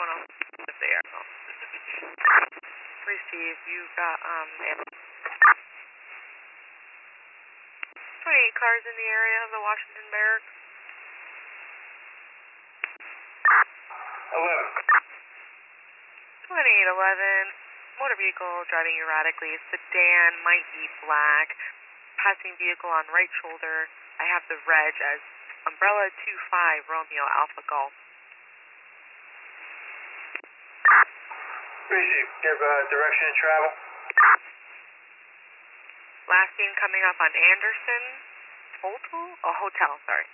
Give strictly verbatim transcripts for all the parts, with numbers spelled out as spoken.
don't know if they are. Receive, you got, um, twenty-eight cars in the area of the Washington Barracks. eleven. twenty-eight eleven, motor vehicle driving erratically, sedan, might be black, passing vehicle on right shoulder. I have the reg as Umbrella two five Romeo Alpha Golf. Receive. Give uh, direction of travel. Last seen coming up on Anderson Hotel? Oh, hotel, sorry.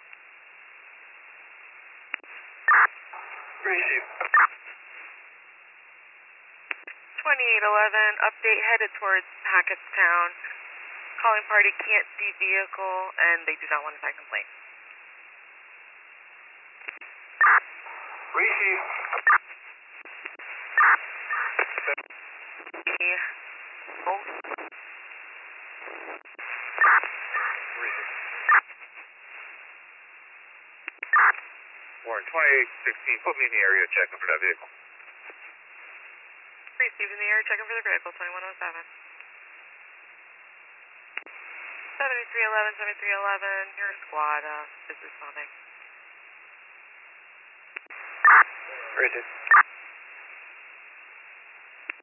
Receive. twenty-eight eleven, update headed towards Hackettstown. Calling party can't see vehicle and they do not want to sign complaint. Receive. Both. Receive. Warren, twenty-eight sixteen, put me in the area checking for that vehicle. Received in the air, checking for the vehicle, twenty-one oh seven. seventy-three eleven, seventy-three eleven, your squad uh, is responding. Rigid.